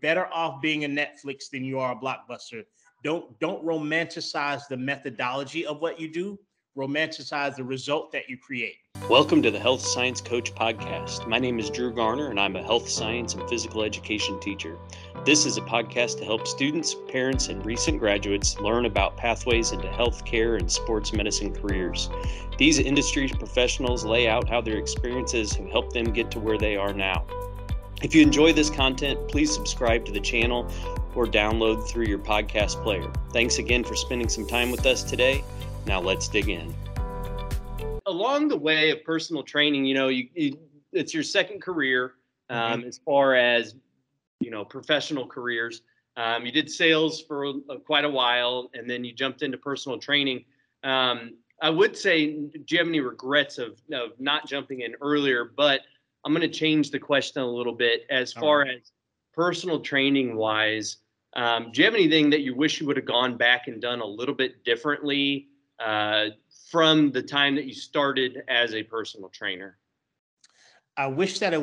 better off being a Netflix than you are a Blockbuster. Don't romanticize the methodology of what you do. Romanticize the result that you create. Welcome to the Health Science Coach Podcast. My name is Drew Garner, and I'm a health science and physical education teacher. This is a podcast to help students, parents, and recent graduates learn about pathways into healthcare and sports medicine careers. These industry professionals lay out how their experiences have helped them get to where they are now. If you enjoy this content, please subscribe to the channel or download through your podcast player. Thanks again for spending some time with us today. Now let's dig in. Along the way of personal training, it's your second career as far as, professional careers. You did sales for quite a while, and then you jumped into personal training. I would say, do you have any regrets of not jumping in earlier? But I'm going to change the question a little bit as far as personal training wise. Do you have anything that you wish you would have gone back and done a little bit differently from the time that you started as a personal trainer? I wish that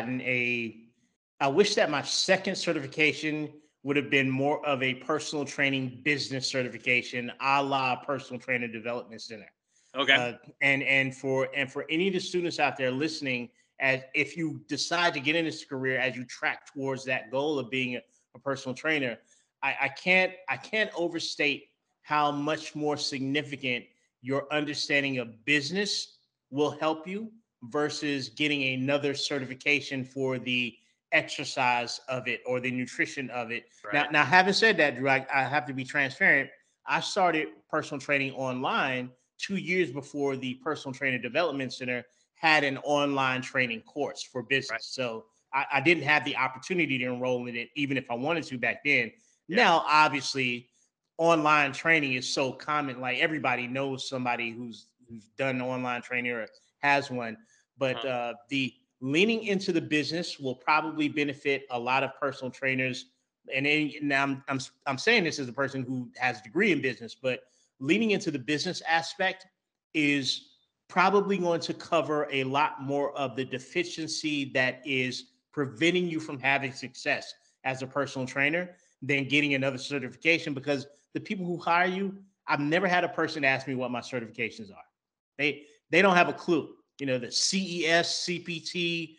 I wish that my second certification would have been more of a personal training business certification, a la Personal Trainer Development Center. Okay. And for any of the students out there listening, as if you decide to get in this career, as you track towards that goal of being a personal trainer, I can't overstate how much more significant your understanding of business will help you versus getting another certification for the exercise of it or the nutrition of it. Right. Now, having said that, Drew, I have to be transparent. I started personal training online 2 years before the Personal Trainer Development Center had an online training course for business. Right. So I didn't have the opportunity to enroll in it, even if I wanted to back then. Yeah. Now, obviously, online training is so common. Like everybody knows somebody who's done online training or has one. But the leaning into the business will probably benefit a lot of personal trainers. And now I'm saying this as a person who has a degree in business, but leaning into the business aspect is probably going to cover a lot more of the deficiency that is preventing you from having success as a personal trainer than getting another certification, because the people who hire you, I've never had a person ask me what my certifications are. They don't have a clue. The CES, CPT,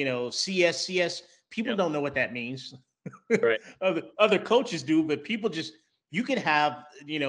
CSCS, people don't know what that means. Right. Other coaches do, but people you can have,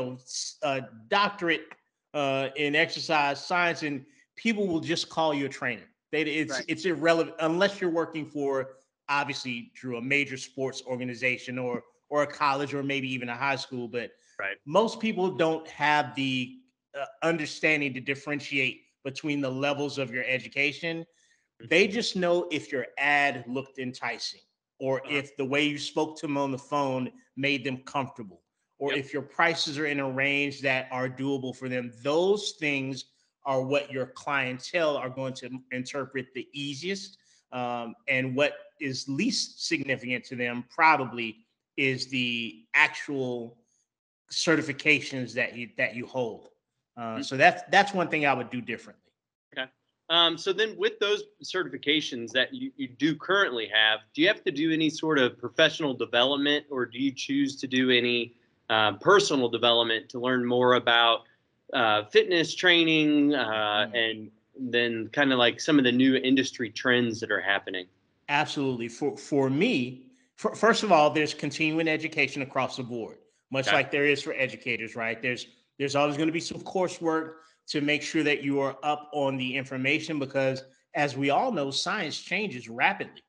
a doctorate in exercise science, and people will just call you a trainer. It's irrelevant unless you're working for, obviously, Drew, a major sports organization or a college or maybe even a high school. But most people don't have the understanding to differentiate between the levels of your education. They just know if your ad looked enticing, or if the way you spoke to them on the phone made them comfortable, or if your prices are in a range that are doable for them. Those things are what your clientele are going to interpret the easiest. And what is least significant to them probably is the actual certifications that you hold. So that's one thing I would do differently. Okay. So then with those certifications that you do currently have, do you have to do any sort of professional development, or do you choose to do any personal development to learn more about fitness training and then kind of like some of the new industry trends that are happening? Absolutely. For me, first of all, there's continuing education across the board, much like there is for educators, right? There's always going to be some coursework to make sure that you are up on the information, because as we all know, science changes rapidly.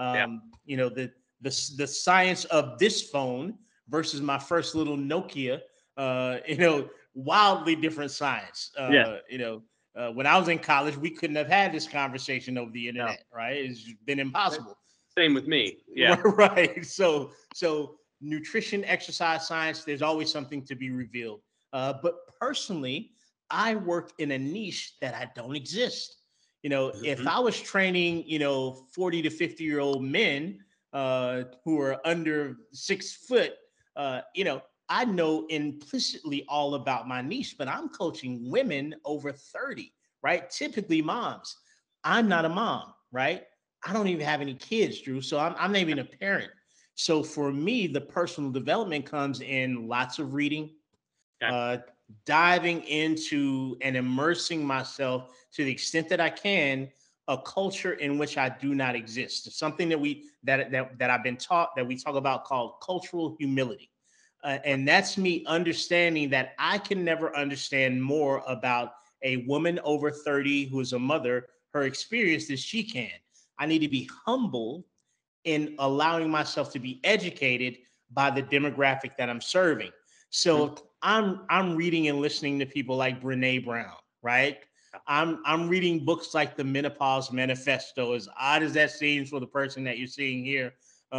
The science of this phone versus my first little Nokia, wildly different science. When I was in college, we couldn't have had this conversation over the internet, right? It's been impossible. Same with me. Yeah. Right. So nutrition, exercise science, there's always something to be revealed. But personally, I work in a niche that I don't exist. If I was training, 40 to 50-year-old men who are under 6 foot, I know implicitly all about my niche, but I'm coaching women over 30, right? Typically moms. I'm not a mom, right? I don't even have any kids, Drew. So I'm not even a parent. So for me, the personal development comes in lots of reading, Okay. diving into and immersing myself to the extent that I can, a culture in which I do not exist. It's something that I've been taught, that we talk about, called cultural humility. And that's me understanding that I can never understand more about a woman over 30 who is a mother, her experience, than she can. I need to be humble in allowing myself to be educated by the demographic that I'm serving. Mhm. So I'm reading and listening to people like Brene Brown, right? I'm reading books like the Menopause Manifesto, as odd as that seems for the person that you're seeing here.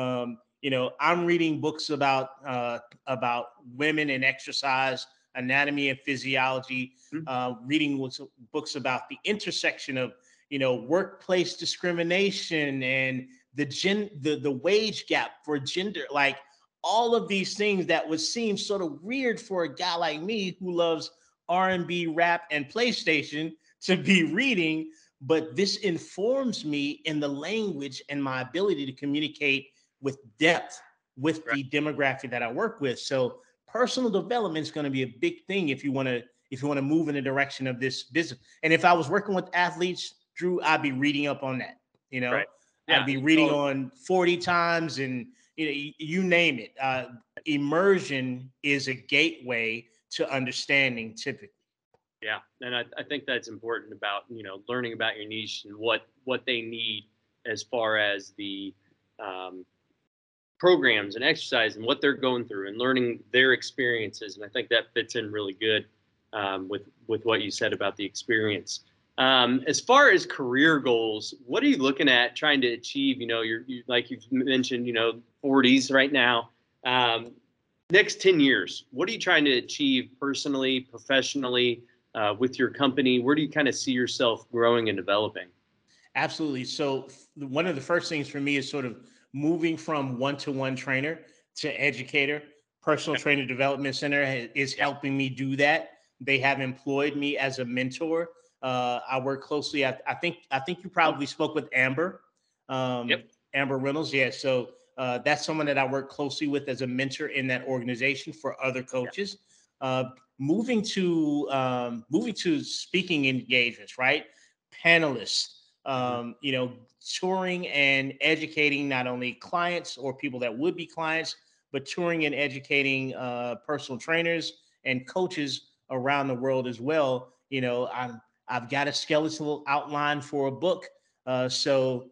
I'm reading books about women and exercise, anatomy and physiology. Mhm. Reading books about the intersection of workplace discrimination and the wage gap for gender, like all of these things that would seem sort of weird for a guy like me who loves R&B, rap, and PlayStation to be reading, but this informs me in the language and my ability to communicate with depth with Right. the demographic that I work with. So personal development is going to be a big thing if you want to move in the direction of this business. And if I was working with athletes, Drew, I'd be reading up on that. You know, Right. I'd Yeah. be reading So, on 40 times and you name it. Immersion is a gateway to understanding typically. yeah, and I think that's important about learning about your niche and what they need as far as the um, programs and exercise and what they're going through and learning their experiences. And I think that fits in really good with what you said about the experience. As far as career goals, what are you looking at trying to achieve? You like you've mentioned, 40s right now. Um, Next 10 years, what are you trying to achieve personally, professionally, with your company? Where do you kind of see yourself growing and developing? Absolutely. So one of the first things for me is sort of moving from one-to-one trainer to educator. Personal Okay. Trainer Development Center is Yeah. helping me do that. They have employed me as a mentor. I work closely. I think you Oh, probably spoke with Amber, yep. Amber Reynolds. Yeah. So that's someone that I work closely with as a mentor in that organization for other Yeah. coaches. Uh, moving to speaking engagements, right? Panelists, Hmm. touring and educating not only clients or people that would be clients, but touring and educating personal trainers and coaches around the world as well. I've got a skeletal outline for a book. So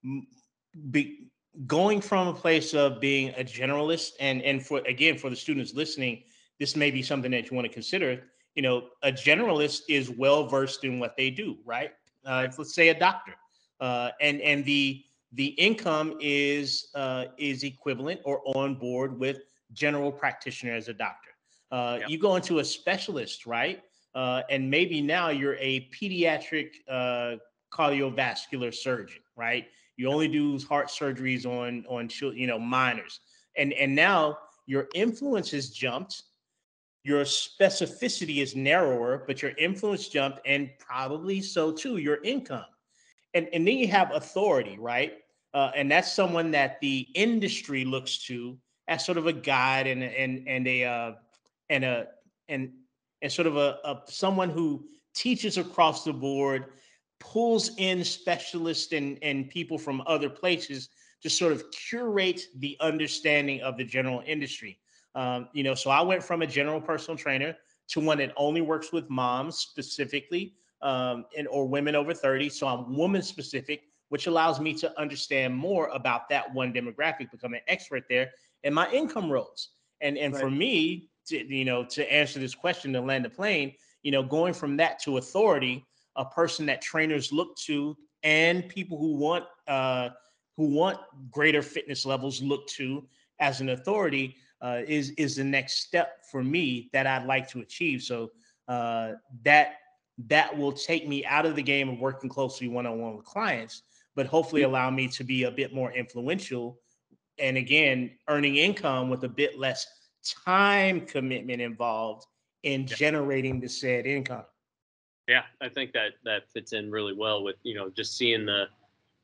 be, going from a place of being a generalist, and for the students listening, this may be something that you want to consider. A generalist is well versed in what they do, right? Right. Let's say a doctor, and the income is equivalent or on board with general practitioner as a doctor. Yeah. You go into a specialist, right? And maybe now you're a pediatric cardiovascular surgeon, right? You only do heart surgeries on minors, and now your influence has jumped, your specificity is narrower, but your influence jumped, and probably so too your income. And then you have authority, right? And that's someone that the industry looks to as sort of a guide and a and a and and sort of a someone who teaches across the board, pulls in specialists and people from other places to sort of curate the understanding of the general industry. So I went from a general personal trainer to one that only works with moms specifically, or women over 30. So I'm woman specific, which allows me to understand more about that one demographic, become an expert there, and my income rose. And Right. for me, to answer this question, to land the plane, going from that to authority, a person that trainers look to, and people who want greater fitness levels look to as an authority, is the next step for me that I'd like to achieve. So uh, that that will take me out of the game of working closely one-on-one with clients, but hopefully Mhm. allow me to be a bit more influential, and again, earning income with a bit less time commitment involved in Yeah. generating the said income. Yeah, I think that fits in really well with just seeing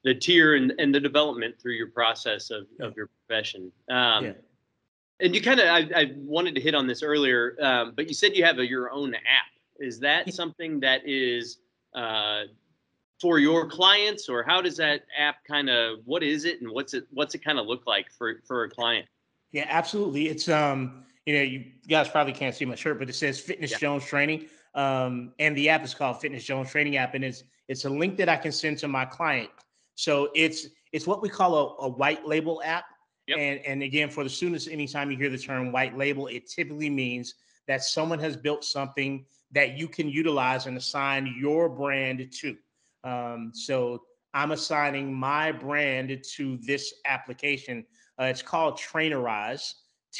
the tier and the development through your process of your profession. Yeah. And you kind of, I wanted to hit on this earlier, but you said you have your own app. Is that something that is for your clients, or how does that app what is it, and what's it kind of look like for a client? Yeah, absolutely. It's you guys probably can't see my shirt, but it says Fitness Jones Training. And the app is called Fitness Jones Training app, and it's a link that I can send to my client. So it's what we call a white label app. Yep. And again, for the students, anytime you hear the term white label, it typically means that someone has built something that you can utilize and assign your brand to. So I'm assigning my brand to this application. It's called Trainerize,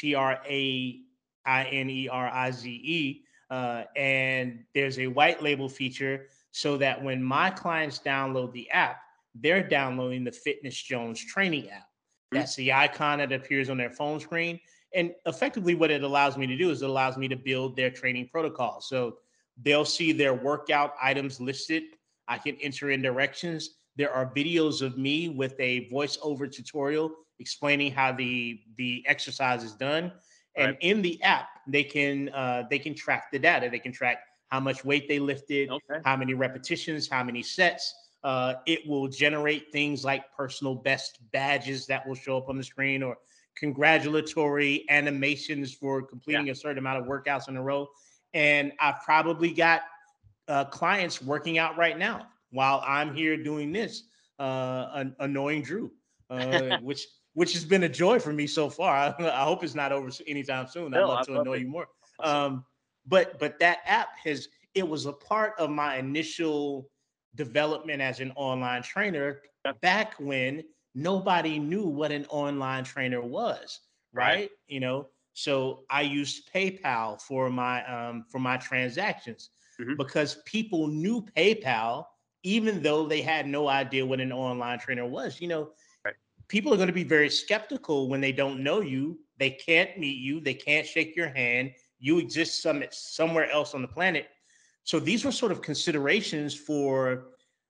Trainerize. And there's a white label feature so that when my clients download the app, they're downloading the Fitness Jones Training app. That's the icon that appears on their phone screen. And effectively, what it allows me to do is it allows me to build their training protocol. So they'll see their workout items listed. I can enter in directions. There are videos of me with a voiceover tutorial explaining how the exercise is done. And Right. in the app, they can track the data. They can track how much weight they lifted, how many repetitions, how many sets. It will generate things like personal best badges that will show up on the screen, or congratulatory animations for completing a certain amount of workouts in a row. And I've probably got clients working out right now while I'm here doing this, annoying Drew, which has been a joy for me so far. I hope it's not over anytime soon. I'd love to annoy you more. Awesome. But that app it was a part of my initial development as an online trainer back when nobody knew what an online trainer was, right? So I used PayPal for my transactions because people knew PayPal even though they had no idea what an online trainer was. People are going to be very skeptical when they don't know you. They can't meet you. They can't shake your hand. You exist somewhere else on the planet. So these were sort of considerations for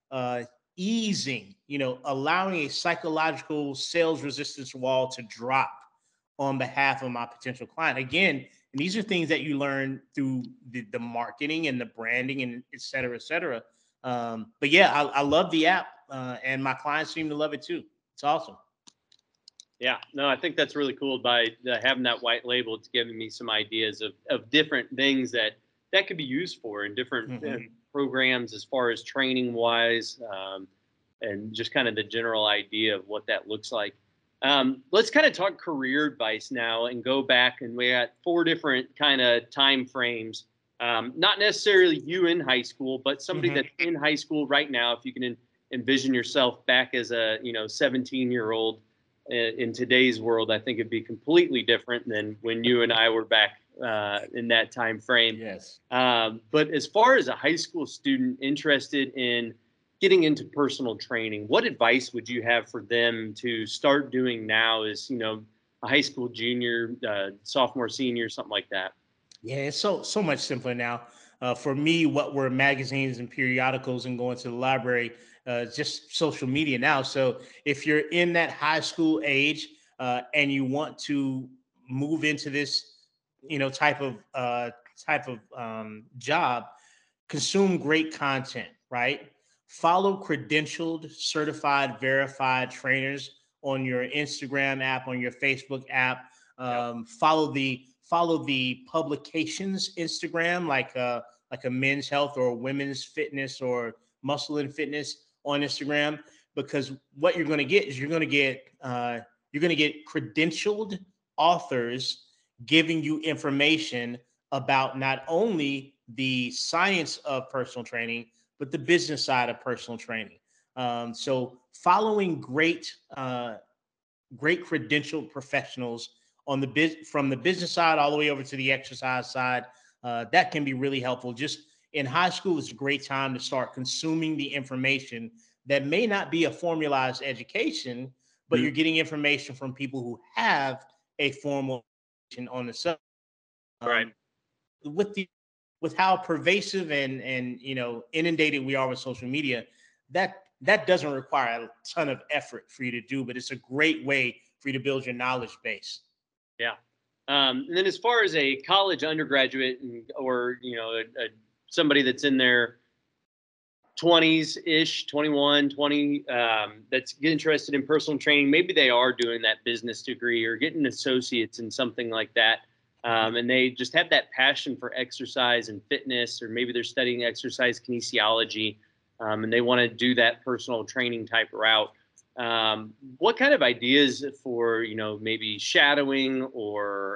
easing, allowing a psychological sales resistance wall to drop on behalf of my potential client. Again, and these are things that you learn through the marketing and the branding and et cetera, et cetera. But yeah, I love the app, and my clients seem to love it too. It's awesome. Yeah, no, I think that's really cool. By having that white label, it's giving me some ideas of different things that could be used for in different programs as far as training wise, and just kind of the general idea of what that looks like. Let's kind of talk career advice now and go back, and we got 4 different kind of time frames. Not necessarily you in high school, but somebody that's in high school right now. If you can envision yourself back as a 17-year-old. In today's world, I think it'd be completely different than when you and I were back in that time frame. Yes. But as far as a high school student interested in getting into personal training, what advice would you have for them to start doing now as, a high school junior, sophomore, senior, something like that? Yeah, it's so much simpler now. For me, what were magazines and periodicals and going to the library, just social media now. So if you're in that high school age and you want to move into this, type of job, consume great content, right? Follow credentialed, certified, verified trainers on your Instagram app, on your Facebook app. Follow the publications Instagram, like a Men's Health or Women's Fitness or Muscle and Fitness on Instagram, because what you're going to get is you're going to get credentialed authors giving you information about not only the science of personal training but the business side of personal training. So following great credentialed professionals on from the business side all the way over to the exercise side, that can be really helpful. Just in high school, it's a great time to start consuming the information that may not be a formalized education, but you're getting information from people who have a formal education on the subject. Right. With how pervasive and inundated we are with social media, that that doesn't require a ton of effort for you to do, but it's a great way for you to build your knowledge base. Yeah. And then as far as a college undergraduate or, somebody that's in their 20s ish, 21, 20, that's interested in personal training, maybe they are doing that business degree or getting associates in something like that. And they just have that passion for exercise and fitness, or maybe they're studying exercise kinesiology, and they want to do that personal training type route. What kind of ideas for, maybe shadowing or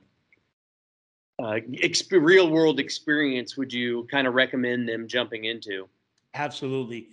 real world experience would you kind of recommend them jumping into? Absolutely.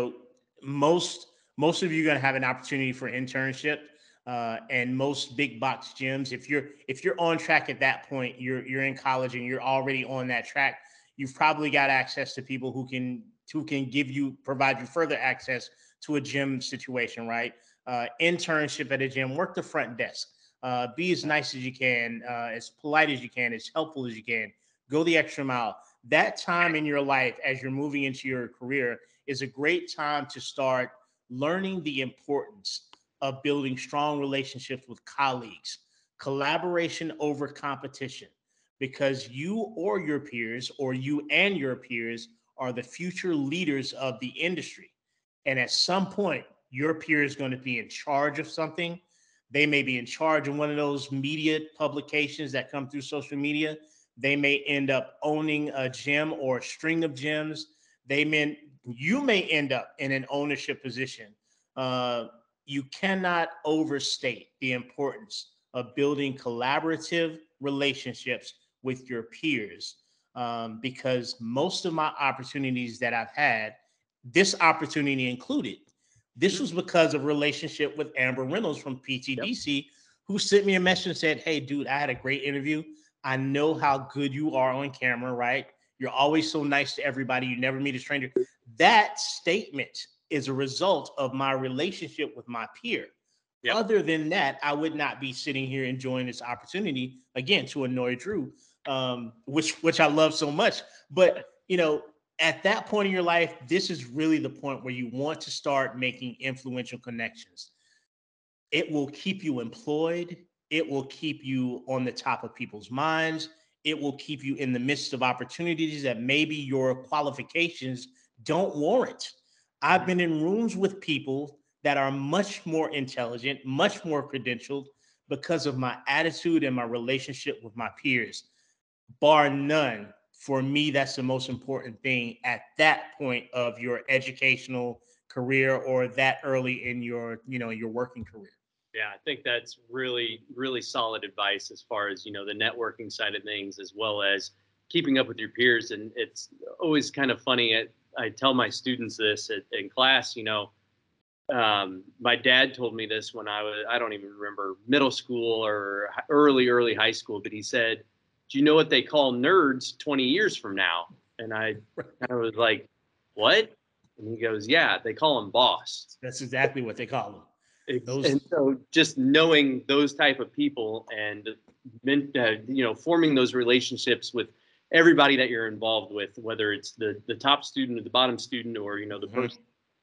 Most of you are going to have an opportunity for internship, and most big box gyms. If you're on track at that point, you're in college and you're already on that track. You've probably got access to people who can provide you further access to a gym situation, right? Internship at a gym, work the front desk, be as nice as you can, as polite as you can, as helpful as you can, go the extra mile. That time in your life as you're moving into your career is a great time to start learning the importance of building strong relationships with colleagues, collaboration over competition, because you or your peers, or you and your peers, are the future leaders of the industry. And at some point, your peer is going to be in charge of something. They may be in charge of one of those media publications that come through social media. They may end up owning a gym or a string of gyms. You may end up in an ownership position. You cannot overstate the importance of building collaborative relationships with your peers, because most of my opportunities that I've had, this opportunity included, this was because of relationship with Amber Reynolds from PTDC, who sent me a message and said, "Hey, dude, I had a great interview. I know how good you are on camera, right? You're always so nice to everybody. You never meet a stranger." That statement is a result of my relationship with my peer. Yep. Other than that, I would not be sitting here enjoying this opportunity, again, to annoy Drew, which I love so much. But, at that point in your life, this is really the point where you want to start making influential connections. It will keep you employed. It will keep you on the top of people's minds. It will keep you in the midst of opportunities that maybe your qualifications don't warrant. I've been in rooms with people that are much more intelligent, much more credentialed, because of my attitude and my relationship with my peers. Bar none, for me, that's the most important thing at that point of your educational career, or that early in your working career. Yeah, I think that's really, really solid advice as far as, the networking side of things, as well as keeping up with your peers. And it's always kind of funny. I tell my students this in class, my dad told me this when I don't even remember, middle school or early high school, but he said, "Do you know what they call nerds 20 years from now?" And I was like, "What?" And he goes, "Yeah, they call them boss." That's exactly what they call them. And so just knowing those type of people and, forming those relationships with everybody that you're involved with, whether it's the top student or the bottom student, or, the person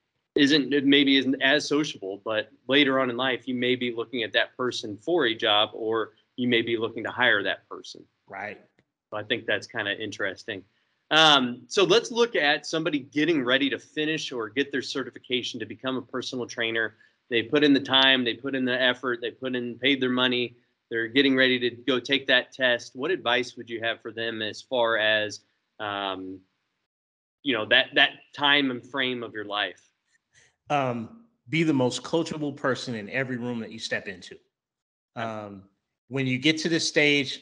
isn't as sociable, but later on in life, you may be looking at that person for a job, or you may be looking to hire that person. Right. So I think that's kind of interesting. So let's look at somebody getting ready to finish or get their certification to become a personal trainer. They put in the time, they put in the effort, paid their money. They're getting ready to go take that test. What advice would you have for them as far as, that time and frame of your life? Be the most coachable person in every room that you step into. When you get to this stage,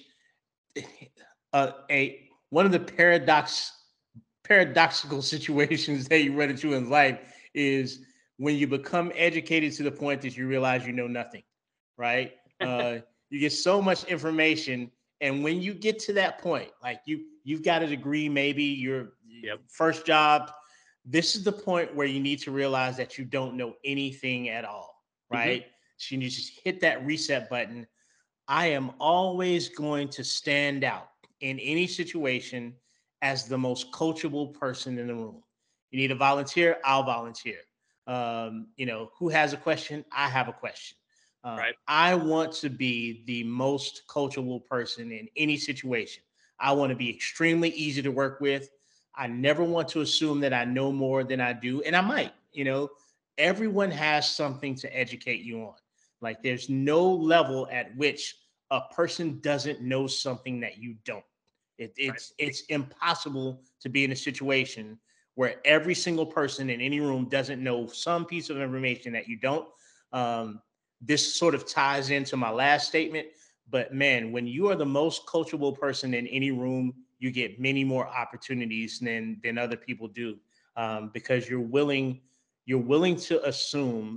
one of the paradoxical situations that you run into in life is when you become educated to the point that you realize you know nothing, right? You get so much information, and when you get to that point, like you've got a degree, maybe your first job, this is the point where you need to realize that you don't know anything at all, right? So you need to just hit that reset button. I am always going to stand out in any situation as the most coachable person in the room. You need a volunteer, I'll volunteer. Who has a question? I have a question. Right. I want to be the most coachable person in any situation. I want to be extremely easy to work with. I never want to assume that I know more than I do, and I might. Everyone has something to educate you on. Like there's no level at which a person doesn't know something that you don't. It's impossible to be in a situation where every single person in any room doesn't know some piece of information that you don't. Um, this sort of ties into my last statement. But man, when you are the most coachable person in any room, you get many more opportunities than other people do, because you're willing to assume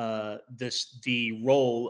the role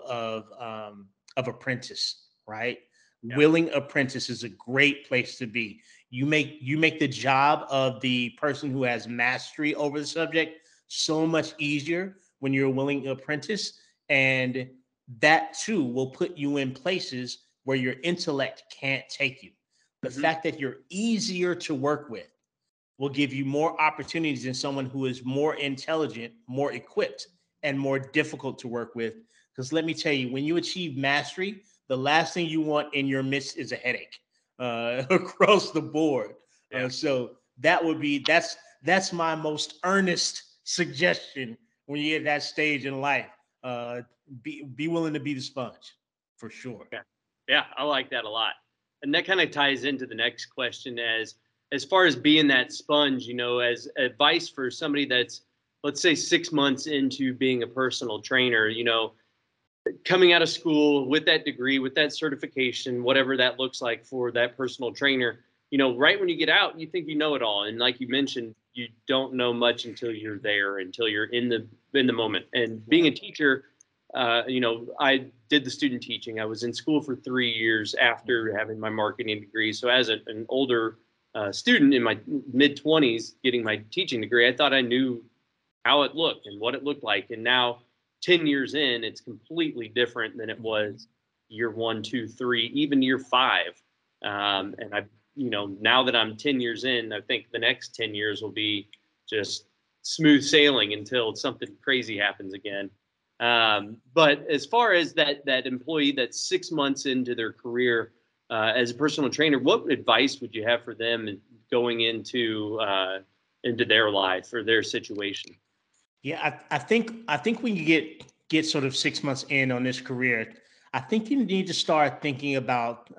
of apprentice, right? Yeah. Willing apprentice is a great place to be. You make the job of the person who has mastery over the subject so much easier when you're a willing apprentice, and that too will put you in places where your intellect can't take you. The Hmm. fact that you're easier to work with will give you more opportunities than someone who is more intelligent, more equipped, and more difficult to work with. Because let me tell you, when you achieve mastery, the last thing you want in your midst is a headache across the board. Yeah. So that's my most earnest suggestion when you're at that stage in life. Uh, be willing to be the sponge, for sure. Yeah. Yeah, I like that a lot. And that kind of ties into the next question as far as being that sponge, as advice for somebody that's, let's say, 6 months into being a personal trainer, coming out of school with that degree, with that certification, whatever that looks like for that personal trainer, right when you get out, you think you know it all. And like you mentioned, you don't know much until you're there, until you're in the moment. And being a teacher, I did the student teaching. I was in school for 3 years after having my marketing degree. So as an older student in my mid 20s, getting my teaching degree, I thought I knew how it looked and what it looked like. And now 10 years in, it's completely different than it was year 1, 2, 3, even year 5. And now that I'm 10 years in, I think the next 10 years will be just smooth sailing until something crazy happens again. But as far as that employee that's 6 months into their career as a personal trainer, what advice would you have for them going into their life or their situation? Yeah, I think when you get sort of 6 months in on this career, I think you need to start thinking about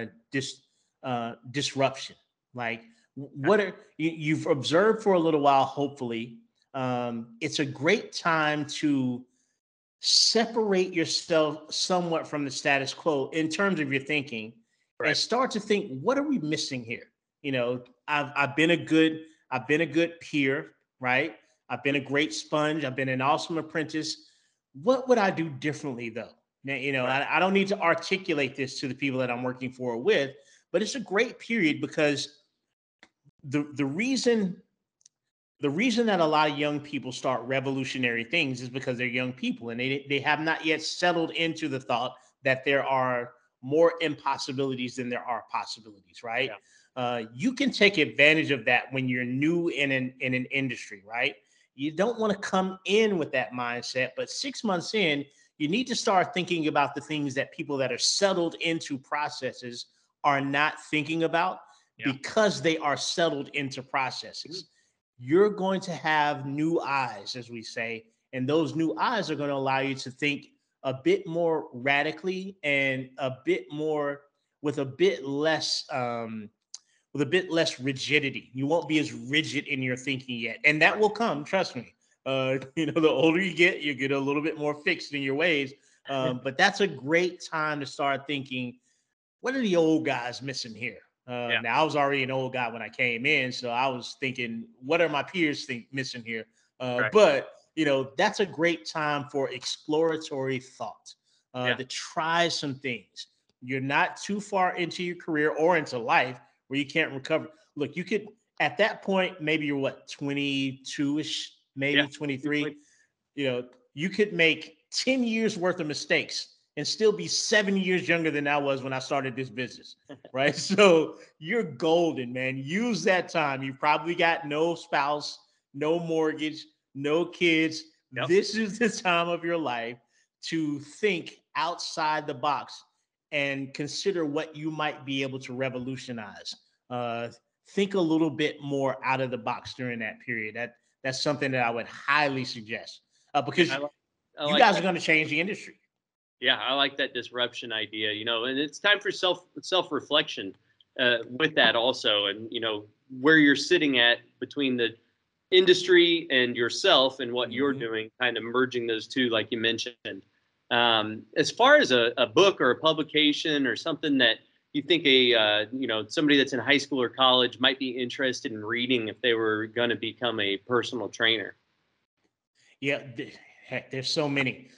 disruption. Like, what are you've observed for a little while? Hopefully, it's a great time to separate yourself somewhat from the status quo in terms of your thinking, and Right. start to think, what are we missing here? I've been a good peer, right? I've been a great sponge. I've been an awesome apprentice. What would I do differently though? Now, Right. I don't need to articulate this to the people that I'm working for or with, but it's a great period because the reason that a lot of young people start revolutionary things is because they're young people, and they have not yet settled into the thought that there are more impossibilities than there are possibilities, right? Yeah. You can take advantage of that when you're new in an industry, right? You don't want to come in with that mindset, but 6 months in, you need to start thinking about the things that people that are settled into processes are not thinking about, Yeah. because they are settled into processes. Mhm. You're going to have new eyes, as we say, and those new eyes are going to allow you to think a bit more radically and a bit more with a bit less rigidity. You won't be as rigid in your thinking yet, and that Right. will come. Trust me. The older you get a little bit more fixed in your ways. But that's a great time to start thinking, what are the old guys missing here? Yeah. Now I was already an old guy when I came in, so I was thinking, what are my peers think missing here? Right. But that's a great time for exploratory thought, Yeah. to try some things. You're not too far into your career or into life where you can't recover. Look, you could at that point, maybe you're what, 22ish, Yeah. maybe Good point. 23. You could make 10 years worth of mistakes and still be 7 years younger than I was when I started this business, right? So you're golden, man. Use that time. You've probably got no spouse, no mortgage, no kids. Yep. This is the time of your life to think outside the box and consider what you might be able to revolutionize. Think a little bit more out of the box during that period. That's something that I would highly suggest because I you like guys that. are going to change the industry. Yeah, I like that disruption idea, and it's time for self-reflection with that also. And, where you're sitting at between the industry and yourself and what you're doing, kind of merging those two, like you mentioned. As far as a book or a publication or something that you think somebody that's in high school or college might be interested in reading if they were going to become a personal trainer. Yeah, heck, there's so many.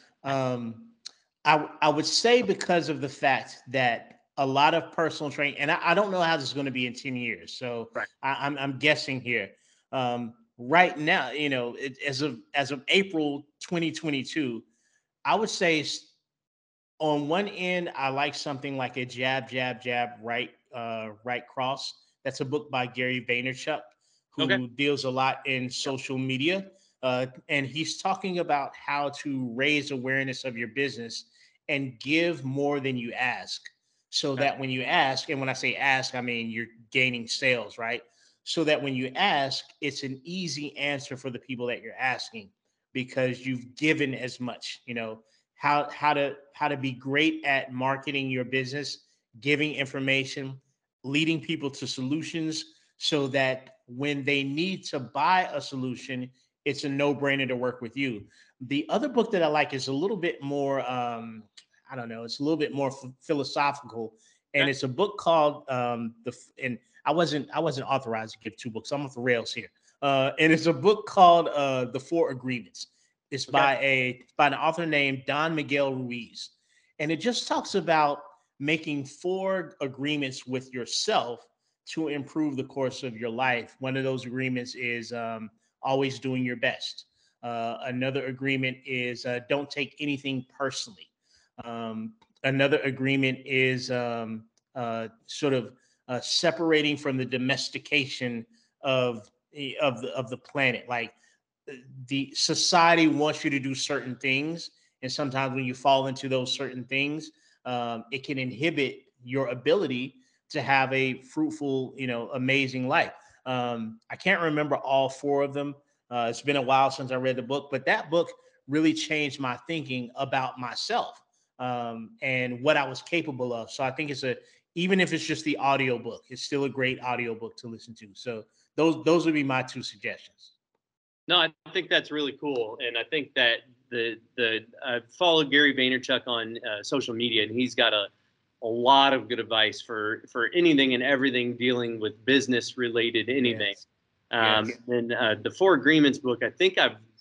I would say because of the fact that a lot of personal training, and I don't know how this is going to be in 10 years. So Right. I'm guessing here. Right now, as of April 2022, I would say on one end, I like something like a jab, jab, jab, right cross. That's a book by Gary Vaynerchuk, who deals a lot in social media. And he's talking about how to raise awareness of your business and give more than you ask. So that when you ask, and when I say ask, I mean you're gaining sales, right? So that when you ask, it's an easy answer for the people that you're asking because you've given as much, how to be great at marketing your business, giving information, leading people to solutions so that when they need to buy a solution, it's a no-brainer to work with you. The other book that I like is a little bit more I don't know, it's a little bit more philosophical, and it's a book called and I wasn't authorized to give two books. I'm off the rails here. And it's a book called The Four Agreements. It's by an author named Don Miguel Ruiz. And it just talks about making 4 agreements with yourself to improve the course of your life. One of those agreements is always doing your best. Another agreement is don't take anything personally. Another agreement is sort of separating from the domestication of the planet. Like the society wants you to do certain things, and sometimes when you fall into those certain things, it can inhibit your ability to have a fruitful, amazing life. I can't remember all 4 of them. It's been a while since I read the book, but that book really changed my thinking about myself and what I was capable of. So I think even if it's just the audio book, it's still a great audio book to listen to. So those would be my 2 suggestions. No, I think that's really cool, and I think that I follow Gary Vaynerchuk on social media, and he's got a lot of good advice for anything and everything dealing with business related anything. Yes. And the Four Agreements book, I think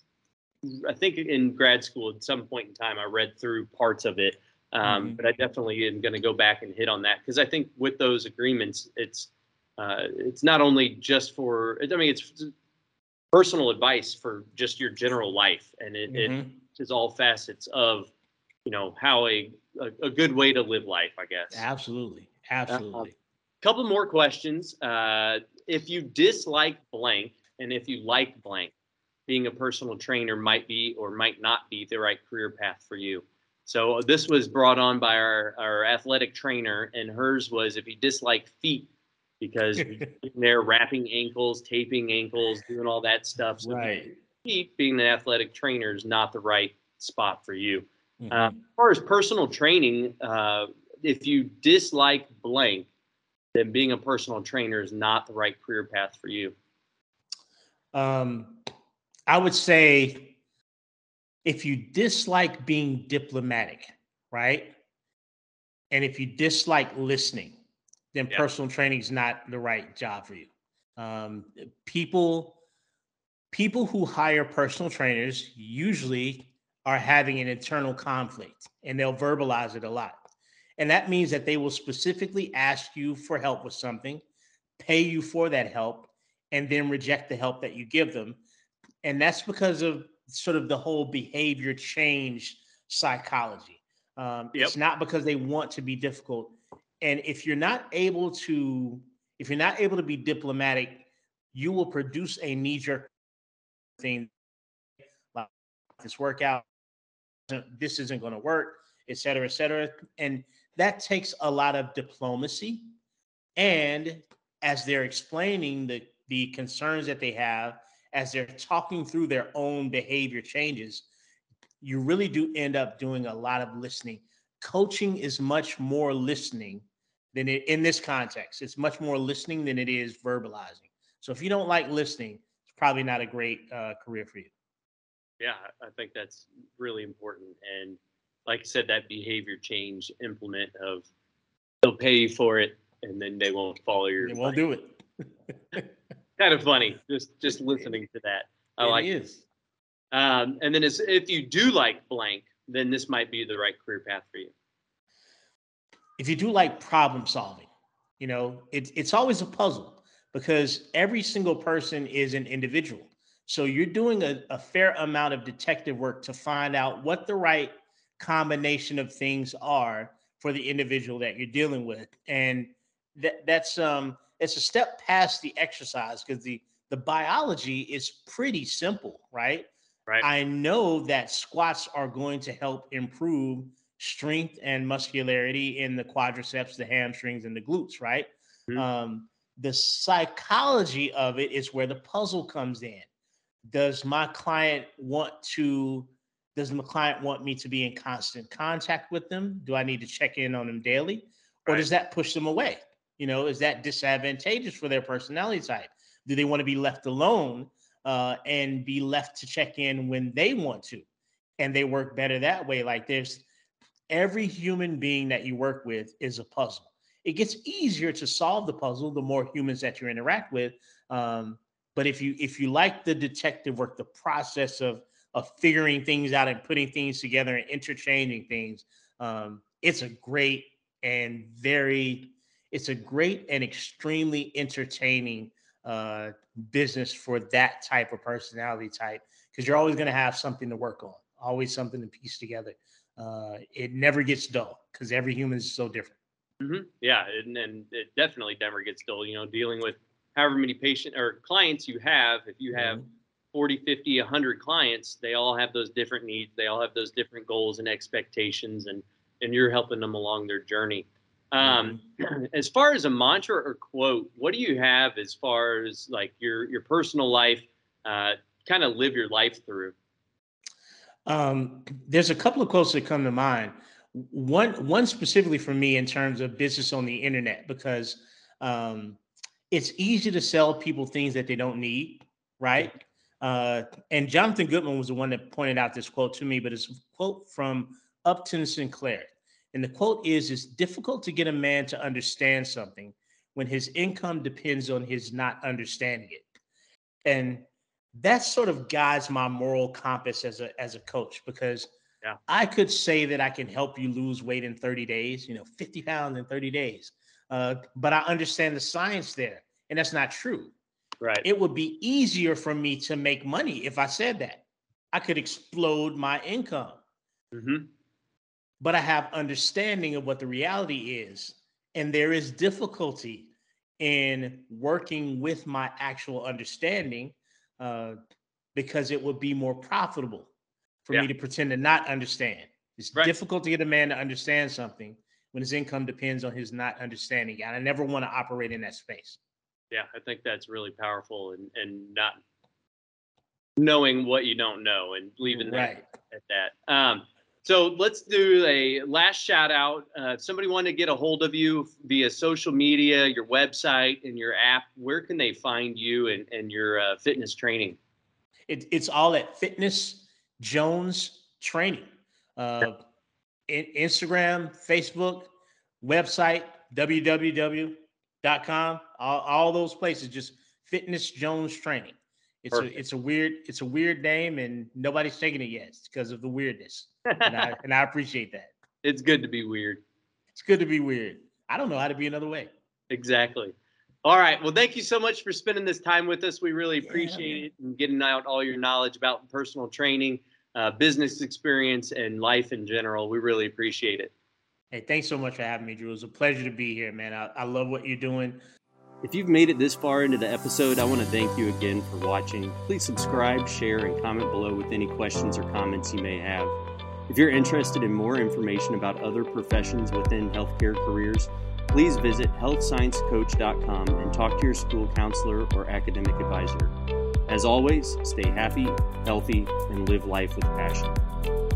in grad school at some point in time I read through parts of it, but I definitely am going to go back and hit on that because I think with those agreements, it's not only just for. I mean, it's personal advice for just your general life, and it is all facets of how a good way to live life, I guess. Absolutely. Couple more questions. If you dislike blank and if you like blank, being a personal trainer might be or might not be the right career path for you. So this was brought on by our athletic trainer, and hers was if you dislike feet, because they're wrapping ankles, taping ankles, doing all that stuff. So right. Feet, being an athletic trainer is not the right spot for you. As far as personal training, if you dislike blank, then being a personal trainer is not the right career path for you. I would say if you dislike being diplomatic, right? And if you dislike listening, then personal training is not the right job for you. People who hire personal trainers usually are having an internal conflict, and they'll verbalize it a lot. And that means that they will specifically ask you for help with something, pay you for that help, and then reject the help that you give them. And that's because of sort of the whole behavior change psychology. It's not because they want to be difficult. And if you're not able to be diplomatic, you will produce a knee-jerk thing this workout. This isn't going to work, et cetera, et cetera. And that takes a lot of diplomacy. And as they're explaining the concerns that they have, as they're talking through their own behavior changes, you really do end up doing a lot of listening. Coaching is much more listening than it, in this context. It's much more listening than it is verbalizing. So if you don't like listening, it's probably not a great career for you. Yeah, I think that's really important. And like I said, that behavior change implement of they'll pay you for it and then they won't follow your advice. They won't do it. Kind of funny, just listening to that. I like it. And then if you do like blank, then this might be the right career path for you. If you do like problem solving, it's always a puzzle because every single person is an individual. So you're doing a fair amount of detective work to find out what the right combination of things are for the individual that you're dealing with. And that's it's a step past the exercise because the biology is pretty simple, right? Right. I know that squats are going to help improve strength and muscularity in the quadriceps, the hamstrings, and the glutes, right? Mm-hmm. The psychology of it is where the puzzle comes in. Does my client want me to be in constant contact with them? Do I need to check in on them daily? Or does that push them away? Is that disadvantageous for their personality type? Do they want to be left alone and be left to check in when they want to? And they work better that way. Like every human being that you work with is a puzzle. It gets easier to solve the puzzle the more humans that you interact with. But if you like the detective work, the process of figuring things out and putting things together and interchanging things, it's a great and extremely entertaining business for that type of personality type, because you're always going to have something to work on, always something to piece together. It never gets dull because every human is so different. Mm-hmm. Yeah, and it definitely never gets dull. Dealing with however many patient or clients you have, if you have 40, 50, 100 clients, they all have those different needs. They all have those different goals and expectations, and you're helping them along their journey. As far as a mantra or quote, what do you have as far as like your personal life, kind of live your life through? There's a couple of quotes that come to mind. One specifically for me in terms of business on the internet, because it's easy to sell people things that they don't need, right? And Jonathan Goodman was the one that pointed out this quote to me, but it's a quote from Upton Sinclair. And the quote is, "It's difficult to get a man to understand something when his income depends on his not understanding it." And that sort of guides my moral compass as a coach, because I could say that I can help you lose weight in 30 days, 50 pounds in 30 days. But I understand the science there, and that's not true. Right. It would be easier for me to make money if I said that. I could explode my income. Mm-hmm. But I have understanding of what the reality is. And there is difficulty in working with my actual understanding because it would be more profitable for me to pretend to not understand. It's difficult to get a man to understand something when his income depends on his not understanding. And I never want to operate in that space. Yeah, I think that's really powerful, and not knowing what you don't know and leaving that at that. So let's do a last shout out. If somebody wanted to get a hold of you via social media, your website, and your app, where can they find you and your fitness training? It's all at Fitness Jones Training. Instagram, Facebook, website, www.com, all those places, just Fitness Jones Training. It's a weird name, and nobody's taking it yet because of the weirdness. And I appreciate that. It's good to be weird. It's good to be weird. I don't know how to be another way. Exactly. All right. Well, thank you so much for spending this time with us. We really appreciate it, and getting out all your knowledge about personal training, business experience, and life in general. We really appreciate it. Hey, thanks so much for having me, Drew. It was a pleasure to be here, man. I love what you're doing. If you've made it this far into the episode, I want to thank you again for watching. Please subscribe, share, and comment below with any questions or comments you may have. If you're interested in more information about other professions within healthcare careers, please visit healthsciencecoach.com and talk to your school counselor or academic advisor. As always, stay happy, healthy, and live life with passion.